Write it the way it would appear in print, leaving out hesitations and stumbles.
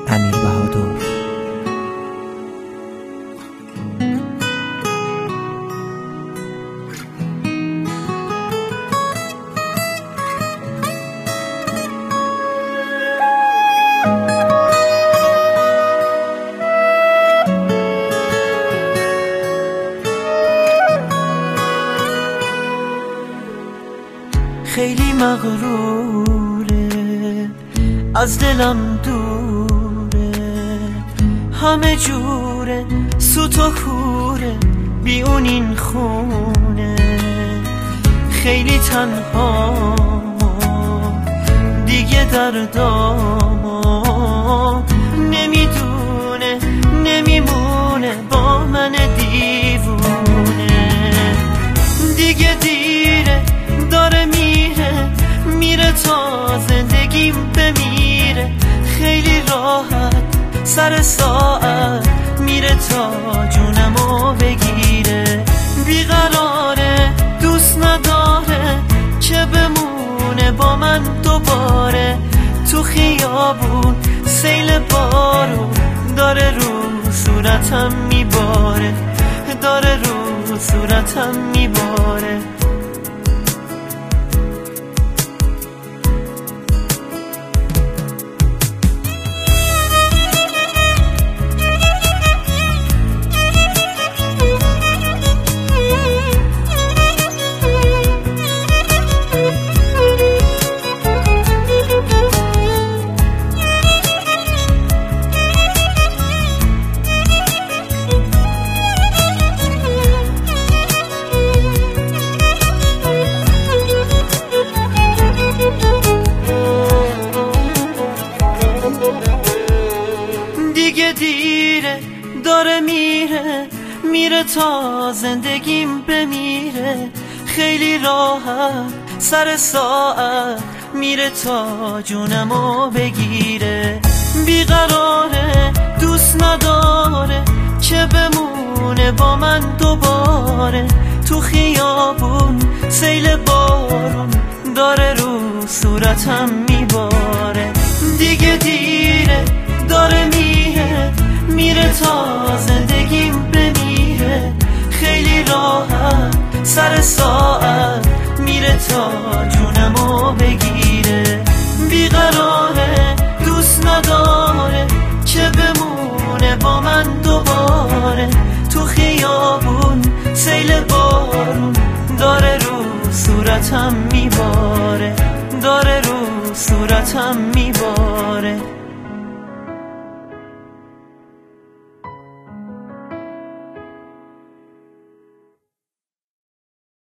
امیر بهادر. خیلی مغروره، از دلم دوره، همه جوره، سوت و کوره، بی اون این خونه. خیلی تنها دیگه دردامو نمیدونه، نمیمونه با من دیوونه. دیگه دیره، داره میره تا زندگیم بمیره. خیلی راحت سر ساعت میره تا جونمو بگیره. بیقراره، دوست نداره که بمونه با من دوباره. تو خیابون سیل بارون داره رو صورتم میباره، داره رو صورتم میباره. دیگه دیره، داره میره تا زندگیم بمیره. خیلی راحت سر ساعت میره تا جونمو بگیره. بیقراره، دوست نداره که بمونه با من دوباره. تو خیابون سیل بارون داره رو صورتم میباره. دیگه دیره، داره میره تا زندگیم بمیره. خیلی راحت سر ساعت میره تا جونمو بگیره. بیقراره، دوست نداره که بمونه با من دوباره. تو خیابون سیل بارون داره رو صورتم میباره، داره رو صورتم میباره.